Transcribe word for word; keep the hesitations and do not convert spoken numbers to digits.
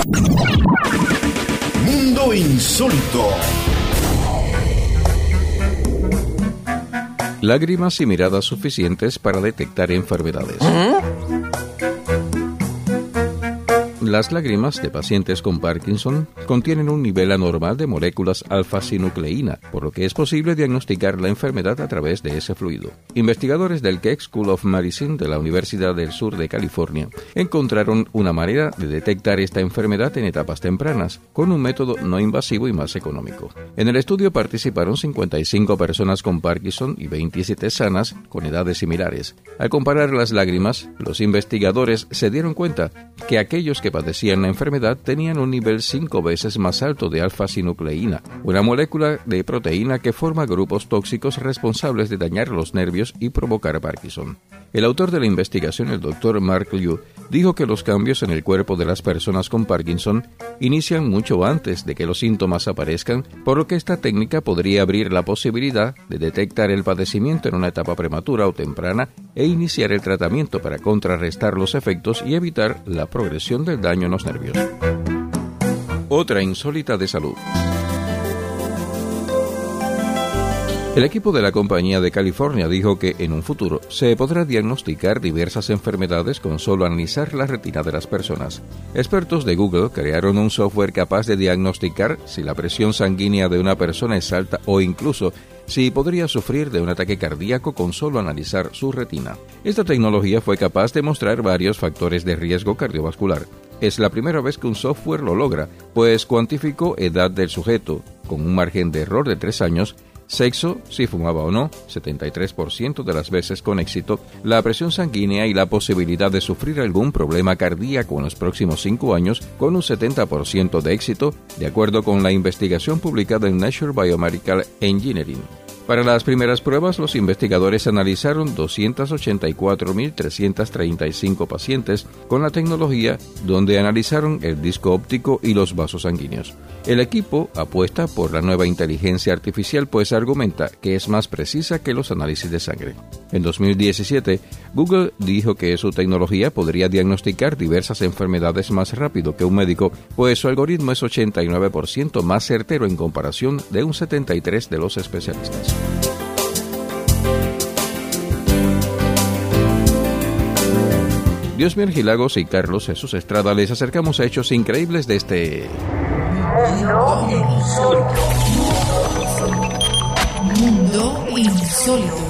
Mundo Insólito. Lágrimas y miradas suficientes para detectar enfermedades. Las lágrimas de pacientes con Parkinson contienen un nivel anormal de moléculas alfa-sinucleína, por lo que es posible diagnosticar la enfermedad a través de ese fluido. Investigadores del Keck School of Medicine de la Universidad del Sur de California encontraron una manera de detectar esta enfermedad en etapas tempranas, con un método no invasivo y más económico. En el estudio participaron cincuenta y cinco personas con Parkinson y veintisiete sanas con edades similares. Al comparar las lágrimas, los investigadores se dieron cuenta que aquellos que padecían la enfermedad tenían un nivel cinco veces más alto de alfa-sinucleína, una molécula de proteína que forma grupos tóxicos responsables de dañar los nervios y provocar Parkinson. El autor de la investigación, el doctor Mark Liu, dijo que los cambios en el cuerpo de las personas con Parkinson inician mucho antes de que los síntomas aparezcan, por lo que esta técnica podría abrir la posibilidad de detectar el padecimiento en una etapa prematura o temprana e iniciar el tratamiento para contrarrestar los efectos y evitar la progresión del daño en los nervios. Otra insólita de salud. El equipo de la compañía de California dijo que en un futuro se podrá diagnosticar diversas enfermedades con solo analizar la retina de las personas. Expertos de Google crearon un software capaz de diagnosticar si la presión sanguínea de una persona es alta o incluso si podría sufrir de un ataque cardíaco con solo analizar su retina. Esta tecnología fue capaz de mostrar varios factores de riesgo cardiovascular. Es la primera vez que un software lo logra, pues cuantificó edad del sujeto, con un margen de error de tres años, sexo, si fumaba o no, setenta y tres por ciento de las veces con éxito, la presión sanguínea y la posibilidad de sufrir algún problema cardíaco en los próximos cinco años con un setenta por ciento de éxito, de acuerdo con la investigación publicada en Nature Biomedical Engineering. Para las primeras pruebas, los investigadores analizaron doscientos ochenta y cuatro mil trescientos treinta y cinco pacientes con la tecnología, donde analizaron el disco óptico y los vasos sanguíneos. El equipo apuesta por la nueva inteligencia artificial, pues argumenta que es más precisa que los análisis de sangre. En dos mil diecisiete, Google dijo que su tecnología podría diagnosticar diversas enfermedades más rápido que un médico, pues su algoritmo es ochenta y nueve por ciento más certero en comparación de un setenta y tres por ciento de los especialistas. Diosmir Gilagos y Carlos Jesús Estrada les acercamos a hechos increíbles de este... Mundo Insólito. Mundo Insólito.